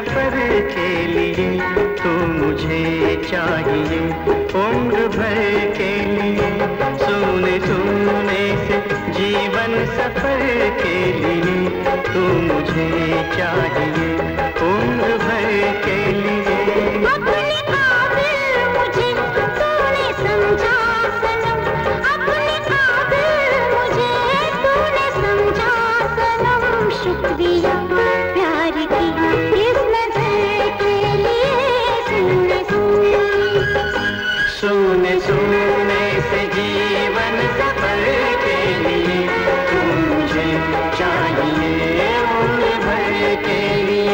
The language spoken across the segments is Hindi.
सफर के लिए तू मुझे चाहिए उम्र भर के लिए। सुने सुने से जीवन सफर के लिए तू मुझे चाहिए उम्र भर के लिए। अपने काबिल मुझे तूने समझा सनम, अपने काबिल मुझे तूने समझा सनम। शुक्रिया प्यार की इस नजर के लिए। सुने सुने सुने से जीवन सफर के लिए तू मुझे चाहिए उम्र भर के लिए।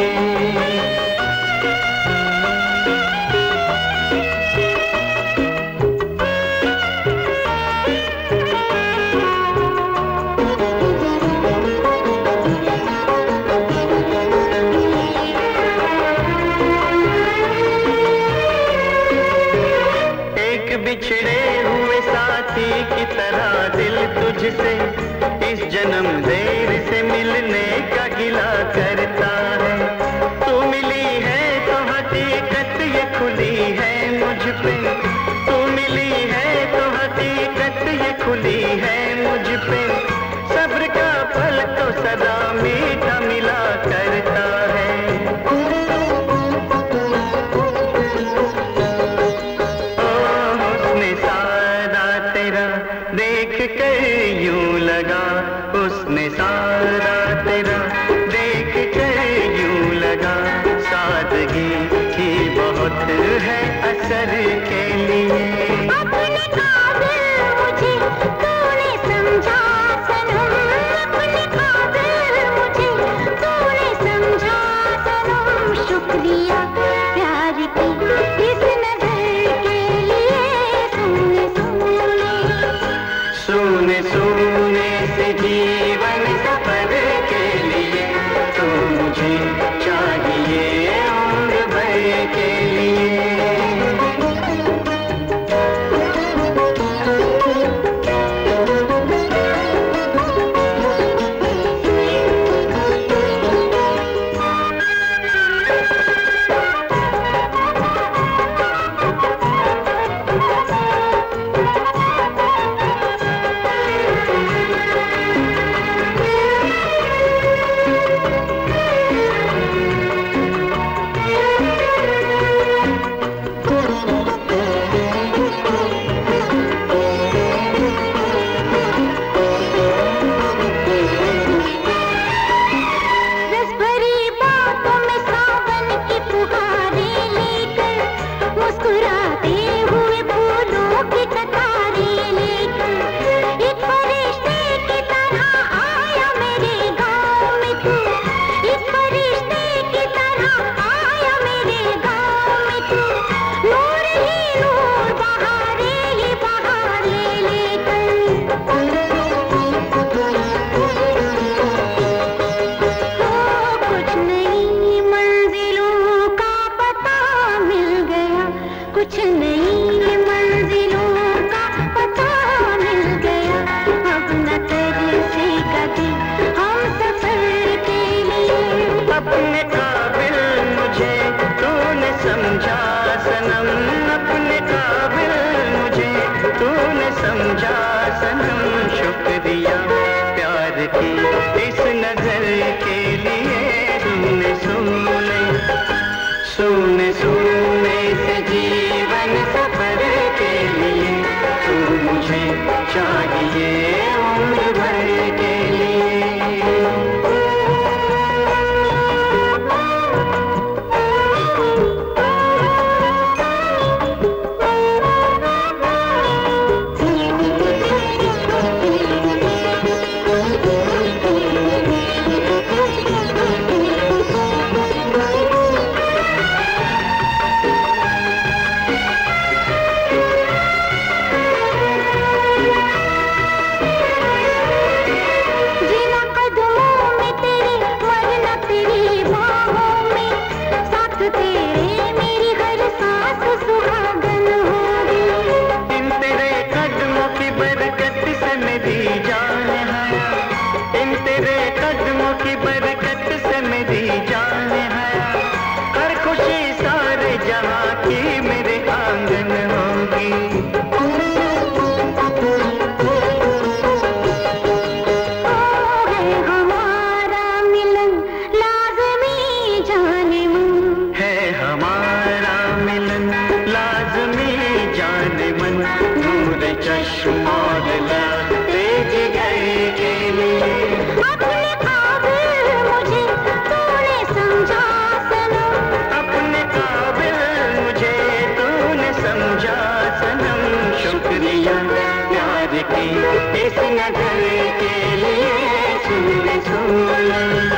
बिछड़े हुए साथी की तरह दिल तुझसे इस जन्म देर से मिलने का गिला करता है। तू मिली है तो हकीकत ये खुली है मुझ पे, तू मिली है तो हकीकत ये खुली है मुझ पे। सब्र का फल तो सदा मीठा मिला करता है। देख कर यूं लगा उसने सारा तेरा, देख कर यूं लगा सादगी की बहुत है असर के लिए। अपने काबिल मुझे तूने समझा सनम, अपने काबिल मुझे तूने समझा सनम। शुक्रिया प्यार की इस नजर के लिए। सुने सुने से जीवन सफर के लिए तू मुझे चाहिए उम्र भर के लिए। कुछ नई मंजिलों का पता मिल गया। अब न तरसेगा दिल हम सफर के लिए। अपने काबिल मुझे तूने समझा सनम, अपने काबिल मुझे तूने समझा सनम। शुक्रिया प्यार की इस नजर के लिए। सुने सुने सुने सुने से जीवन सफर के लिए तू मुझे चाहिए उम्र भर के लिए। की इस नजर के लिए सुन ले सुन ले।